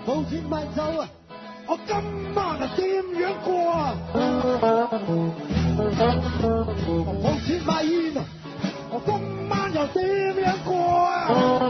冇錢買酒啊！我今晚啊點樣過啊？冇錢買煙啊！我今晚又點樣過啊？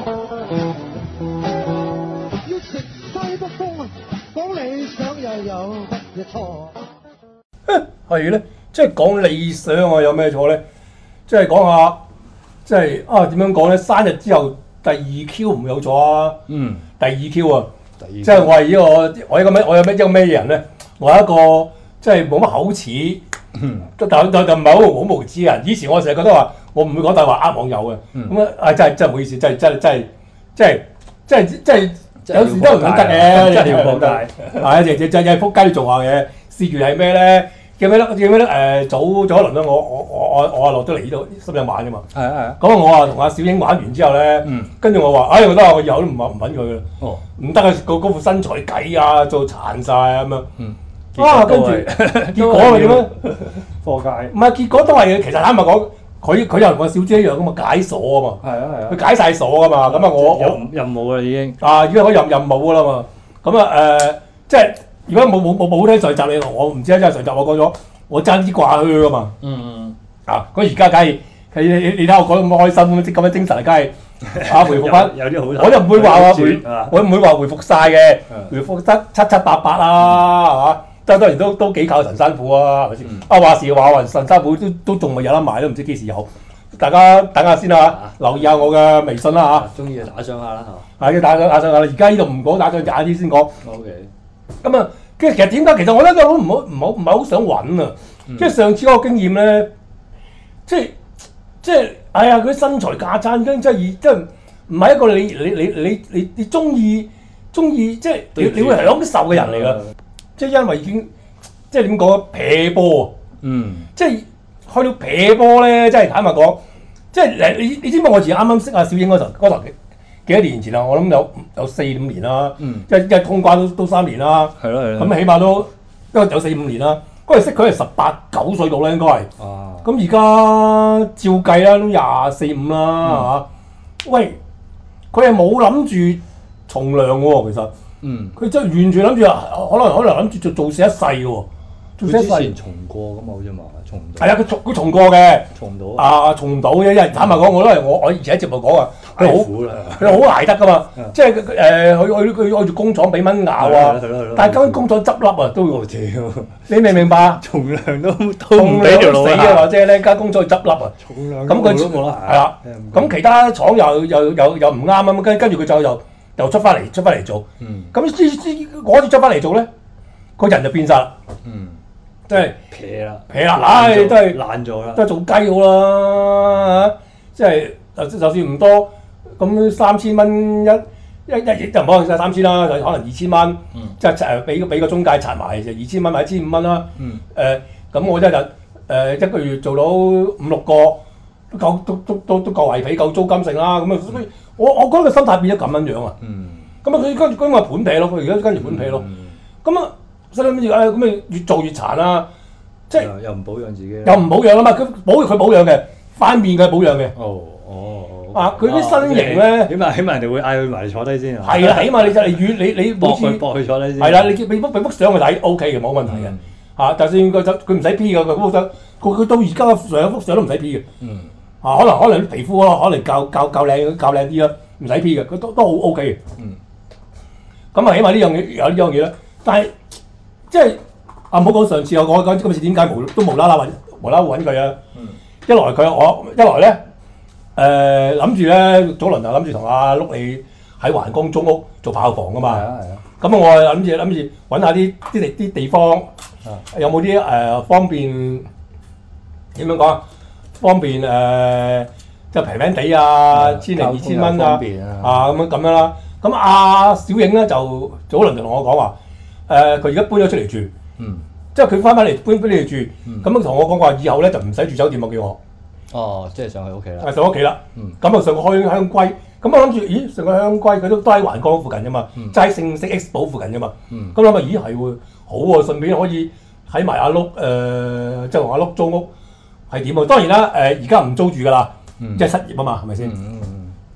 要食西北風啊！講理想又有乜嘢錯？ 係咧，即係講理想啊，有咩錯咧？即係講下，即係啊點樣講咧？生日之後第二 Q 唔有錯啊！第二 Q 啊！即係我係一個咩人咧？我係一個即係冇乜口齒，但唔係好無知嘅人。以前我成日覺得話我唔會講大話呃網友嘅，咁啊真係唔好意思，真係有時都唔得嘅， 真係要撲街。 係就係撲街做下嘅。試住係咩咧？記唔記得早一輪咧，我落咗嚟呢度深圳玩㗎嘛。 係啊。 咁我啊同阿小英玩完之後咧，跟住我話：我覺得我以後都唔揾佢㗎啦。唔得啊！嗰副身材計啊，做殘晒啊咁樣。跟住結果係點咧？ 撲街。 唔係結果都係其實坦白講，佢又同個小豬一樣咁啊解鎖啊嘛。 係啊。 佢解晒鎖㗎嘛。咁啊我任務啦已經。 已經可以任務㗎啦嘛。咁啊即係。如果冇聽上集你，我唔知啊！真係上集我講咗，我爭啲掛靴噶嘛。咁而家梗係你睇我講得咁開心，咁樣精神，梗係回復翻。 有啲好。 我就唔會話我唔會話回復晒嘅，回復得七七八八啦，係嘛？當然都幾靠神山虎啊，係咪先？話時話神山虎都仲未有得賣，都唔知幾時有。大家等下先啦，留意下我嘅微信啦嚇。 中意就打賞下啦嚇。係打賞下啦，而家呢度唔講打賞，晏啲先講。 OK。 咁啊，其實點解？其實我覺得都唔係好想揾啊！即係上次嗰個經驗咧，即係哎呀，佢身材架撐，真係唔係一個你中意，即係你會享受嘅人嚟㗎。即係因為已經即係點講啊？撇波即係去到撇波咧，即係坦白講，即係你知唔知我以前啱啱識阿小英嗰陣幾多年前啦？我諗有4-5年啦，一通關都3年啦。 係咯。 咁起碼都有4-5年啦。嗰陣識佢係18、19歲到啦，應該係。咁而家照計啦，都24、25啦，係嘛？喂，佢係冇諗住從良喎，其實。佢真係完全諗住可能諗住做死一世嘅喎。 佢之前重過㗎嘛，好似嘛，重唔到。 係啊，佢重過嘅。 重唔到。 重唔到嘅，因為坦白講，我以前喺節目講啊，佢好捱得㗎嘛，即係去住工廠俾蚊咬啊，但係間工廠執笠啊都要。你明唔明白？ 重量都唔俾條路死啊，或者呢間工廠執笠啊， 重量咁佢係啦，咁其他廠又唔啱啊，跟住佢就又出翻嚟做，咁嗰次出翻嚟做咧，個人就變晒啦。即係撇啦， 都係爛咗啦， 都係做雞好啦，即係就算唔多，咁3000蚊一億就唔可能3000啦，就可能2000蚊，即係俾個中介查埋就2000蚊或者1500蚊啦。咁我真係一個月做到5-6個，都夠圍皮夠租金剩啦。咁啊，所以我覺得個心態變咗咁樣樣啊。咁啊，佢跟住盤劈咯，佢而家跟住盤劈咯。咁啊。咁咪越做越殘啦，即係又唔保養自己， 又唔保養啊嘛！佢保養嘅，塊面佢保養嘅。佢啲身形咧， 起碼人哋會嗌佢埋嚟坐低先。 係啦，起碼你每次駁佢坐低先。 係啦，你俾幅相佢睇 OK 嘅，冇問題嘅。就算佢唔使 P 嘅，佢到而家嘅幅相都唔使 P 嘅。可能啲皮膚可能較靚啲啦，唔使 P 嘅，佢都好 OK 嘅。咁啊，起碼呢樣嘢有呢樣嘢啦，但係。即係唔好講上次我講今次點解無啦啦揾佢啊？一來咧諗住咧早輪就諗住同阿碌你喺環江租屋做炮房噶嘛。咁我諗住揾下啲地方有冇啲方便點樣講啊？方便即係平平地啊，1000零2000蚊啊咁樣啦。咁阿小影咧就早輪就同我講話。佢而家搬咗出嚟住，即係佢翻嚟搬嚟住，咁佢同我講話，以後咧就唔使住酒店，叫我。 即係上去屋企啦。 上屋企啦，咁啊上個香龜，咁我諗住，咦上個香龜佢都喺環江附近啫嘛，即係喺聖色 X 堡附近啫嘛，咁諗啊，咦係喎，好喎，順便可以喺埋阿碌即係同阿碌租屋係點啊？當然啦，而家唔租住㗎啦，即係失業啊嘛，係咪先？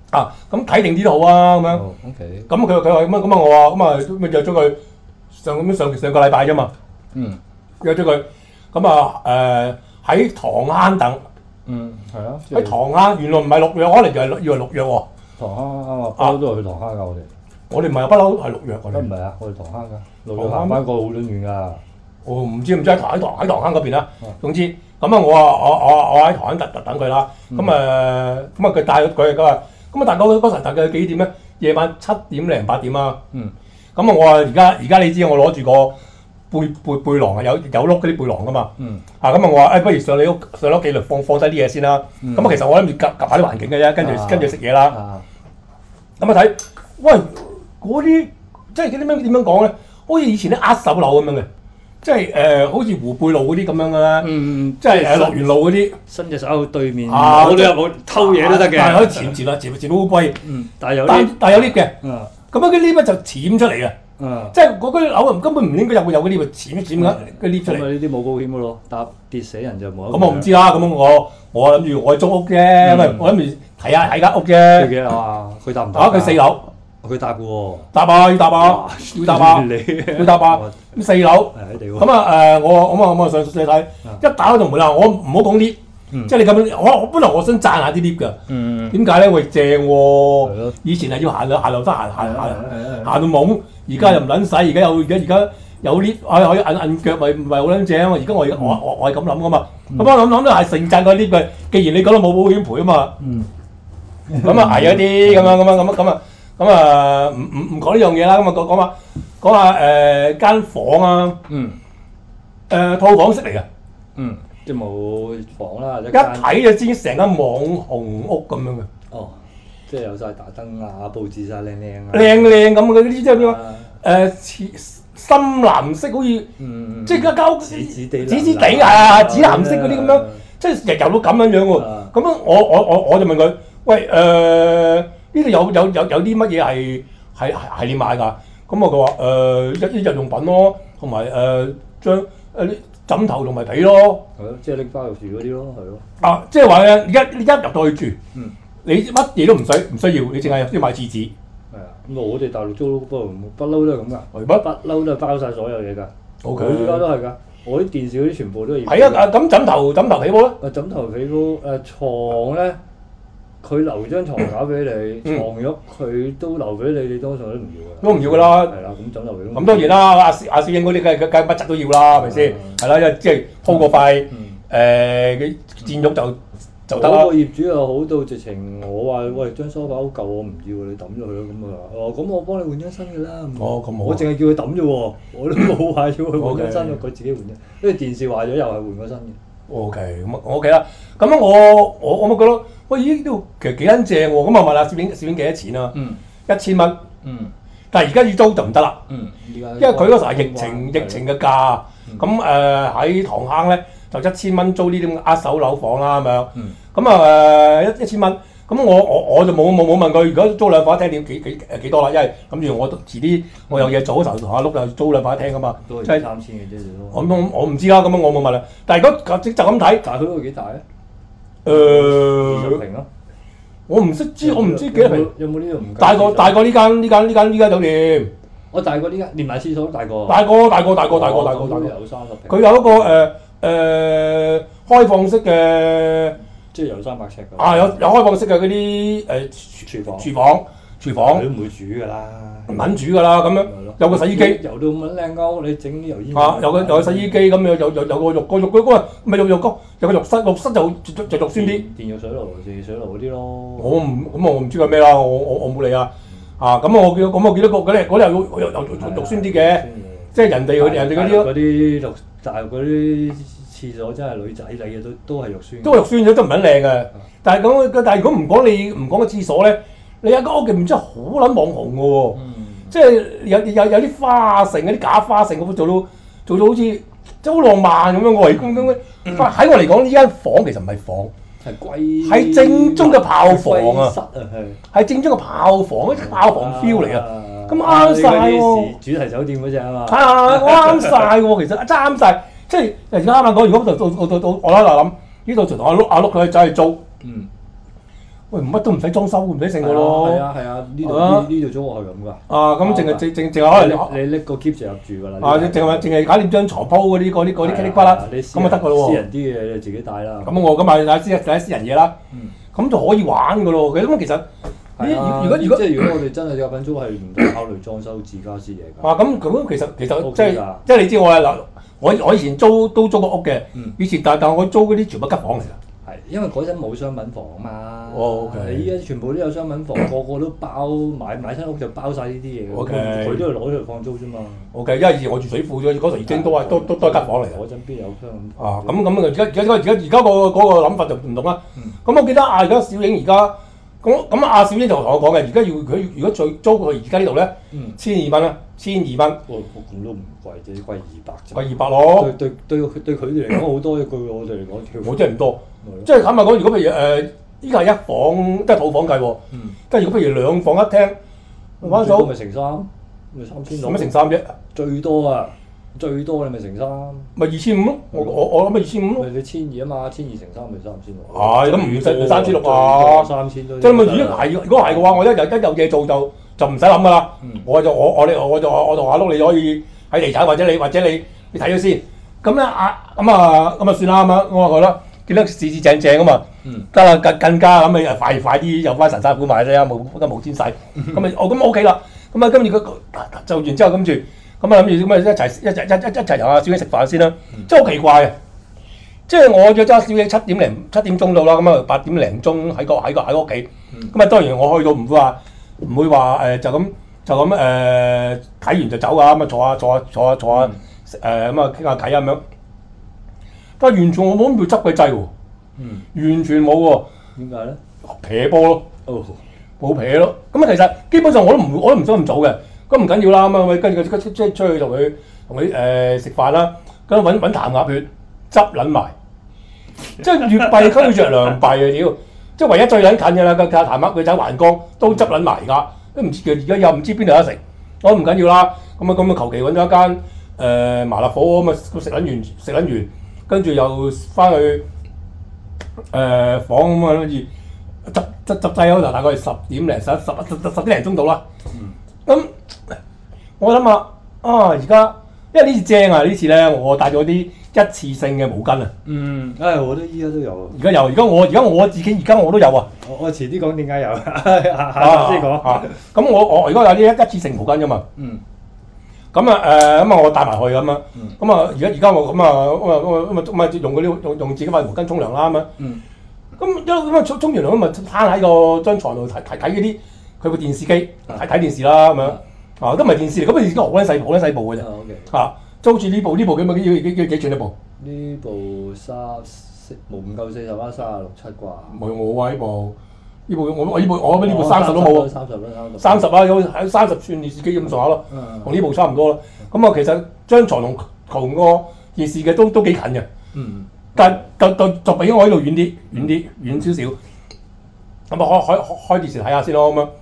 咁睇定啲都好啊咁樣。 OK。 咁佢話咁啊我話咁啊咪約咗佢上個禮拜啫嘛。約咗佢，咁喺塘坑等。 係啊。 喺塘坑，原來唔係六約，可能就係以為六約喎。 塘坑啱啊，不嬲都係去塘坑㗎我哋。 我哋唔係不嬲係六約我哋。 唔係啊，我哋塘坑㗎，六約行翻過好遠㗎。 我唔知喺塘坑嗰邊啦。總之咁啊，我喺塘坑等佢啦。咁啊佢帶佢話，咁啊大概嗰時大概幾點咧？夜晚7點零8點啊。咁啊我話而家你知我攞住個背囊啊，有碌嗰啲背囊噶嘛。咁啊我話不如上你屋企度放低啲嘢先啦。咁啊其實我諗住夾下啲環境嘅啫，跟住食嘢啦。咁啊睇，喂嗰啲即係嗰啲點樣講咧？好似以前啲握手樓咁樣嘅。即係好似湖貝路嗰啲咁樣嘅啦，即係樂園路嗰啲，伸隻手去對面，我都有偷嘢都得嘅，但係可以潛到好貴，但係有 lift 嘅，咁樣啲 lift 就潛出嚟嘅，即係嗰啲樓根本唔應該有嗰啲潛嘅個 lift 出嚟。咁呢啲冇保險嘅咯，跌死人就冇。咁我唔知啦，咁我諗住我租屋啫，我諗住睇下間屋啫。幾樓啊？佢搭唔搭？佢4樓。佢搭嘅喎，搭啊要搭啊，要搭啊，要搭啊，咁4樓，咁啊我上睇，一打開道門啦，我唔好講 lift，即係你咁樣，我本來我想讚下啲 lift 㗎，點解咧？喂正喎，以前係要行樓梯行到懵，而家又唔撚使，而家有 lift 可以摁腳，咪好撚正啊！而家我係咁諗噶嘛，咁我諗都係盛讚個 lift 嘅，既然你講到冇保險賠啊嘛，咁啊捱咗啲咁啊。咁啊，唔講呢樣嘢啦，咁啊講下間房啊，套房式嚟嘅，即係冇房啦，一睇就知成間網紅屋咁樣嘅。哦，即係有晒大燈啊，佈置晒靚啊，靚咁嘅啲即係點啊？深藍色好似，即係間屋紫地啊，紫藍色嗰啲咁樣，即係日遊到咁樣喎。咁樣我就問佢，喂呢度有啲乜嘢係你買㗎？咁佢話一啲日用品咯，同埋將啲枕頭同埋被咯。係咯，即係拎翻入住嗰啲咯，係咯。即係話咧，一入到去住，你乜嘢都唔需要，你淨係要買廁紙。係啊，咁我哋大陸租不嬲都係咁㗎。係乜？不嬲都係包晒所有嘢㗎。OK。我依家都係㗎，我啲電視嗰啲全部都係。係啊，咁枕頭被鋪咧？枕頭被鋪牀咧。佢留張床架俾你，床褥佢都留俾你，你多數都唔要嘅。都唔要㗎啦。係啦，咁枕頭咁當然啦，阿小英嗰啲梗係乜質都要啦，係咪先？係啦，即係鋪個塊嘅墊褥就得啦。個業主又好到直情，我話喂張梳化好舊，我唔要，你抌咗佢咯。咁啊，咁我幫你換張新嘅啦。哦，咁好。我淨係叫佢抌啫喎，我都冇話要佢換張新嘅，佢自己換啫。因為電視壞咗又係換個新嘅。OK，咁啊 OK 啦。咁樣我咪覺得，喂呢度其實幾撚正喎。咁啊問下攝影幾多錢啊？1000蚊。但係而家要租就唔得啦。因為佢嗰時係疫情嘅價。咁喺塘坑咧就1000蚊租呢啲咁握手樓房啦咁樣。咁1000蚊。咁我就冇問佢，如果租兩房一廳幾多啦？因為諗住我遲啲我有嘢做嗰時候同阿碌就租兩房一廳噶嘛。都係3000嘅啫，我唔知啦，咁樣我冇問啦。但係如果就咁睇，大佢嗰個幾大咧？20平咯。我唔知幾多平。有冇呢度唔大過呢間酒店？我大過呢間，連埋廁所都大過。大過。有30平。佢有一個開放式嘅。即係有300尺㗎。有開放式嘅嗰啲廚房。你都唔會煮㗎啦。唔肯煮㗎啦，咁樣有個洗衣機。油到咁靚溝，你整啲油煙。有個洗衣機咁樣，有個浴嗰個唔係浴缸，有個浴室就肉酸啲。電熱水爐、自水爐嗰啲咯。我唔知佢咩啦，我冇理啊。咁我見到嗰啲又肉酸啲嘅，即係人哋嗰啲。嗰啲大陸嗰啲。廁所真係女仔嚟嘅，都係肉酸。都係肉酸咗，都唔撚靚嘅。但係如果唔講個廁所咧，你有間屋入面真係好撚網紅嘅喎。即係有啲花城嗰啲假花城咁做到好似即係好浪漫咁樣喎。咁喺我嚟講，呢間房其實唔係房，係正宗嘅炮房啊！係正宗嘅炮房，炮房 feel 嚟啊！咁啱晒喎。主題酒店嗰隻啊嘛。啱晒喎，其實真啱晒。即係而家啱啱講，如果到我喺度諗，呢度就同阿碌佢走去租。 喂乜都唔使裝修，唔使剩個咯。 係啊，呢度租屋係咁㗎。 啊，咁淨係可能你拎個 keep 就入住㗎啦。 啊，淨係搞掂張床鋪嗰啲棘哩呱啦，咁就得㗎咯喎。 私人啲嘢你自己帶啦。 咁我咁啊私人嘢啦，咁就可以玩㗎咯。咁其實如果即係如果我哋真係有份租係唔使考慮裝修自家私嘢㗎。 啊咁其實即係你知我嗱，我以前都租過屋嘅，以前但我租嗰啲全部吉房嚟㗎。 係，因為嗰陣冇商品房啊嘛。 哦 OK 你依家全部都有商品房，個個都包買親屋就包晒呢啲嘢。 OK 佢都係攞出嚟放租啫嘛。 OK，因為以前我住水庫啫，嗰時已經都係吉房嚟嘅。 嗰陣邊有商品房？ 啊，咁而家個諗法就唔同啦。咁我記得而家小英而家咁阿小英就同我講嘅，而家佢如果租佢而家呢度咧，1,200蚊啦，1,200蚊。 咁都唔貴啫，貴200啫。 貴200咯。 對佢哋嚟講好多，據我哋嚟講， 我真係唔多。即係坦白講，如果譬如依家係一房，即係套房計喎。跟住如果譬如2房1廳， 翻數咪乘3，咪3000到。 乜乘3啫？ 最多啊！最多你咪乘3， 咪2,500咯。我諗咪2,500咯。 你1,200啊嘛，1,200乘3咪3,600。 係咁唔使3,600啊 ？3,000都。 即係咪如果係嘅話，我一有嘢做就唔使諗㗎啦。我同阿碌你可以喺地產或者你睇咗先。咁咧咁啊算啦咁啊，我話佢啦，見得市正啊嘛。得啦，更加咁啊快啲又翻神山府買啫，冇錢使。咁 OK 啦。咁啊跟住佢就完之後跟住。咁啊諗住咁啊一齊同阿小英食飯先啦，真係好奇怪嘅，即係我約咗阿小英7點鐘到啦，咁啊8點零鐘喺個屋企，咁啊當然我去到唔會話就咁睇完就走啊，咁啊坐下咁啊傾下偈啊咁樣，但係完全我冇諗住執佢掣喎，完全冇喎。 點解咧？ 撇波咯，冇撇咯。咁啊其實基本上我都唔想咁早嘅。咁唔緊要啦，咁啊跟住即係出去同佢食飯啦，咁揾痰鴨血執撚埋，即係越弊溝着良弊啊屌！即係唯一最撚近嘅啦，個痰鴨血仔環江都執撚埋㗎，都唔知而家又唔知邊度有得食，我唔緊要啦，咁啊求其揾咗一間麻辣火鍋咁啊食撚完，跟住又翻去房咁啊跟住執劑嗰頭大概係10點零鐘到啦，咁。我諗下而家因為呢次正啊，呢次咧我帶咗啲一次性嘅毛巾啊。 我都依家都有。 而家我自己我都有啊。 我遲啲講點解有，下先講。 咁我而家有啲一次性毛巾㗎嘛。咁我帶埋去咁啊。咁啊而家我咁用用自己塊毛巾沖涼啦咁啊。咁沖完涼咁咪攤喺個張床度睇嗰啲佢部電視機睇電視啦咁樣。都唔係電視嚟，咁而家好撚細部嘅啫。即係好似呢部幾寸一部？ 呢部唔夠40啦，36、7啩。 冇啊！呢部我呢部30都冇啊。30啦，有喺30寸電視機咁上下咯，同呢部差唔多啦。咁啊，其實張床同個電視嘅都幾近嘅。但就比我喺度遠少少。咁啊，開電視睇下先咯咁樣。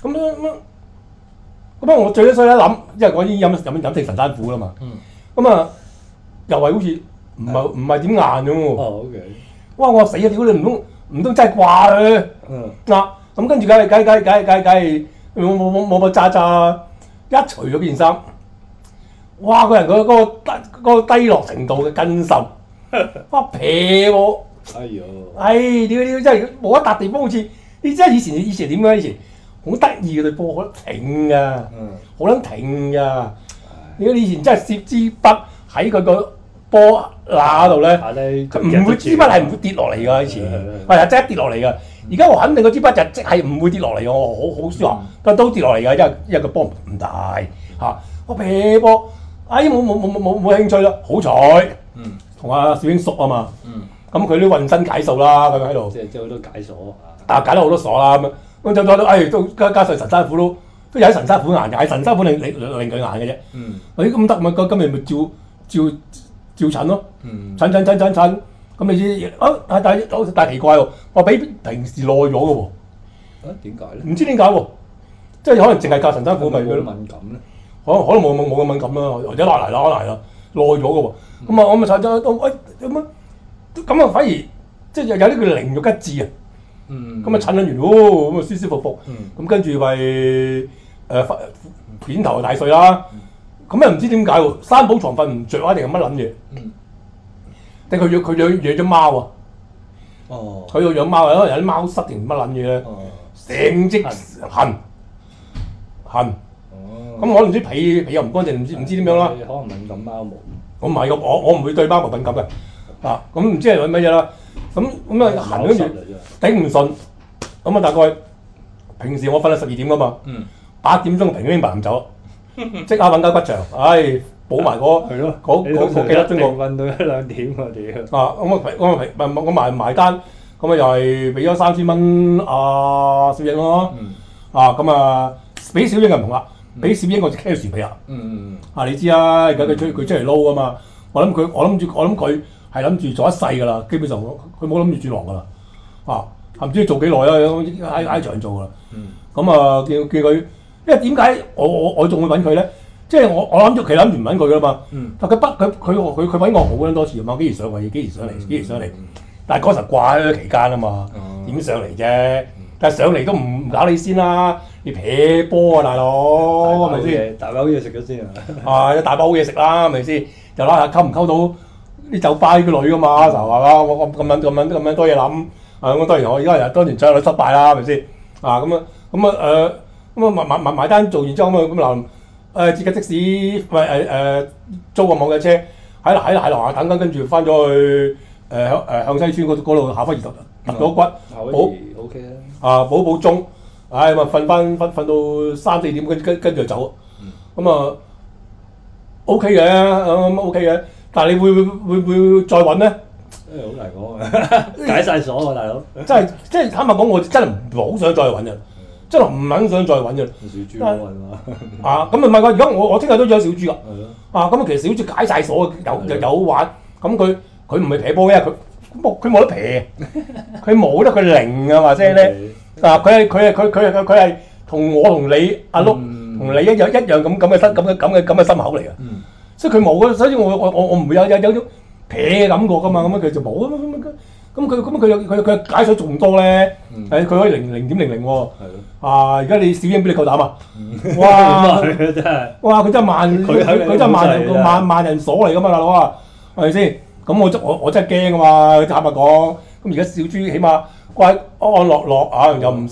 咁我最衰一諗，因為我已經飲食神山虎啦嘛。咁又係好似唔係點硬咁喎。 OK。 哇！我死啊！屌你唔通真係掛佢？咁跟住梗係冇渣啦！一除咗件衫，哇！個人嗰個低落程度嘅更甚，哇撇喎！屌！真係冇一笪地方好似你真係以前點嘅以前？好得意嘅對波，好得挺㗎，好撚挺㗎。如果你以前真係攝支筆喺佢個波罅度咧，唔會支筆係唔會跌落嚟㗎。以前係真係跌落嚟㗎。而家我肯定嗰支筆就即係唔會跌落嚟㗎。我好舒服，但都跌落嚟㗎，因為個波唔大嚇。我撇波，冇興趣啦。好彩同阿小英熟啊嘛，咁佢都渾身解數啦，咁喺度。 即係好多解鎖解得好多鎖啦咁。咁就都加上神山虎都有喺神山虎硬嘅，喺神山虎令佢硬嘅啫。咁得咪今日咪照診咯。診，咁你知但係奇怪喎，我比平時耐咗嘅喎。 點解咧？ 唔知點解喎，即係可能淨係教神山虎咪敏感咧？ 可能冇咁敏感啦，或者拉嚟啦，耐咗嘅喎。咁啊，我咪診咗咁啊，反而即係有啲叫靈肉一致啊。 咁啊診緊完，咁啊舒舒服服，咁跟住咪片頭大睡啦。咁又唔知點解喎，三寶床瞓唔着啊，定係乜撚嘢？定佢養咗貓啊？佢要養貓啊，可能有啲貓虱定乜撚嘢咧？成隻痕，咁可能啲皮又唔乾淨，唔知點樣啦。 可能敏感貓毛。 我唔係個，我唔會對貓毛敏感嘅。咁唔知係乜嘢啦。咁啊痕跟住頂唔順，咁啊大概平時我瞓到12點噶嘛，8點鐘平平走，即刻揾間骨場，補埋嗰幾粒鐘我瞓到1、2點喎屌！ 我埋單，咁啊又係俾咗3000蚊小英咯，咁啊俾小英就唔同啦，俾小英我就 cash 皮啊，你知啊，而家佢出嚟撈噶嘛，我諗佢係諗住做一世噶啦，基本上佢冇諗住轉行噶啦，唔知做幾耐啦，挨場做啦，咁啊叫佢，因為點解我仲會揾佢咧？即係我諗住其實諗住唔揾佢噶嘛，但佢揾我好撚多次嘛，幾時上嚟，但係嗰時掛喺期間啊嘛，點上嚟啫？但係上嚟都唔搞你先啦，你撇波啊大佬，係咪先？ 大把好嘢食咗先啊！ 有大把好嘢食啦，係咪先？就啦下溝唔溝到啲酒吧啲女噶嘛，就係嘛？我咁樣多嘢諗，咁當然我而家當年最後都失敗啦，係咪先？埋單做完之後咁嗱。截架的士，租個網約車喺樓下等緊，跟住翻咗去向西村嗰度下輝怡揼咗骨， OK 補鐘，咁啊瞓到3、4點，跟住就走，咁OK 嘅，OK 嘅，但係你會再揾咧？ 好難講啊，解晒鎖喎大佬！ 真係坦白講，我真係唔好想再揾嘅。真係唔撚想再揾嘅。 小豬揾嘛？ 咁唔係㗎，而家我聽日都養小豬㗎。咁其實小豬解晒鎖，有玩。咁佢唔係撇波嘅，佢冇得撇，佢冇得佢零啊嘛，即係咧。佢係同我同你阿碌同你一樣咁嘅心口嚟嘅。所以佢冇嘅，所以我唔會有種撇嘅感覺㗎嘛。咁佢就冇咁佢解水仲多咧，佢可以0.00喎。而家你小英俾你夠膽啊？哇！ 真係， 哇！佢真係佢真係萬人鎖嚟噶嘛，大佬啊，係咪先？咁我真係驚噶嘛，坦白講。咁而家小豬起碼乖安安樂樂啊，又唔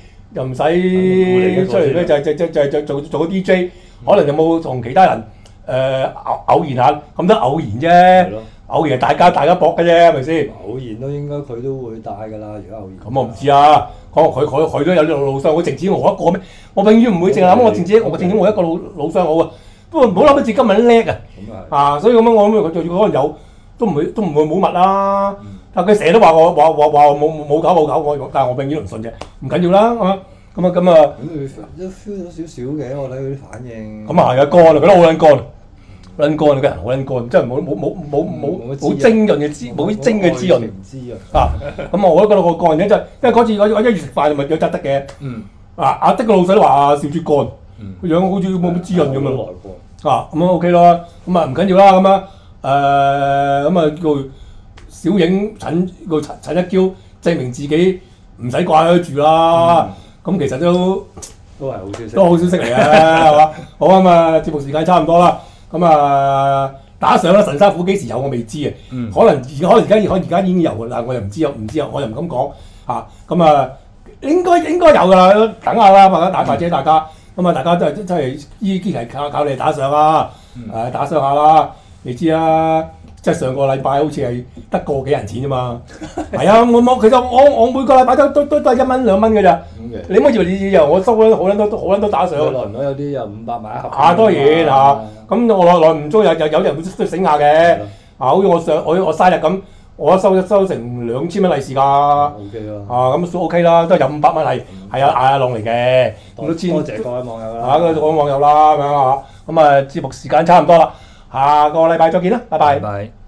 使出嚟咧，就做個 DJ，可能有冇同其他人偶然下咁都偶然啫。偶然大家搏嘅啫，係咪先？ 偶然都應該佢都會帶㗎啦，如果偶然。 咁我唔知啊，可能佢都有啲老商，我淨止我一個咩？我永遠唔會淨係諗我淨止我一個老商好啊。不過唔好諗到自己今日叻啊！所以咁樣我諗佢就可能有，都唔會冇物啦。但係佢成日都話我冇搞，但係我永遠都唔信啫。唔緊要啦，咁啊。 咁佢都 feel 到少少嘅，我睇佢啲反應。 咁啊係啊，乾啊，覺得好撚乾。好撚乾啊！個人好撚乾，真係冇精潤嘅冇啲精嘅滋潤。咁我都覺得我乾嘅，就因為嗰次我1月食飯咪有質得嘅。阿的個老細都話小豬乾，個樣好似冇乜滋潤咁樣。咁 OK 咯，咁啊唔緊要啦，咁啊叫小影陳一嬌證明自己唔使掛喺住啦。咁其實都係好消息， 都好消息嚟嘅，係嘛？好啊嘛，節目時間差唔多啦。咁打上啦，神沙虎幾時有我未知嘅，可能而家已經有㗎啦，我又唔知我又唔敢講嚇。應該有㗎啦，等下啦，大家大家咁大家真係依啲係靠你打上啊，打上下啦，你知啊，即係上個禮拜好似係得個幾人錢啫嘛，係啊，其實我每個禮拜都係1蚊2蚊㗎咋，你唔好以為你我收咗好撚多打上， 耐唔耐有啲又500買一盒， 當然嚇。咁我耐唔中有人會醒下嘅，好似我生日咁，我收成2000蚊利是㗎。 OK 啦。 咁都 OK 啦，都有500蚊係阿浪嚟嘅。 多謝各位網友啦。 各位網友啦咁樣嚇。咁節目時間差唔多啦，下個禮拜再見啦，拜拜。 拜拜。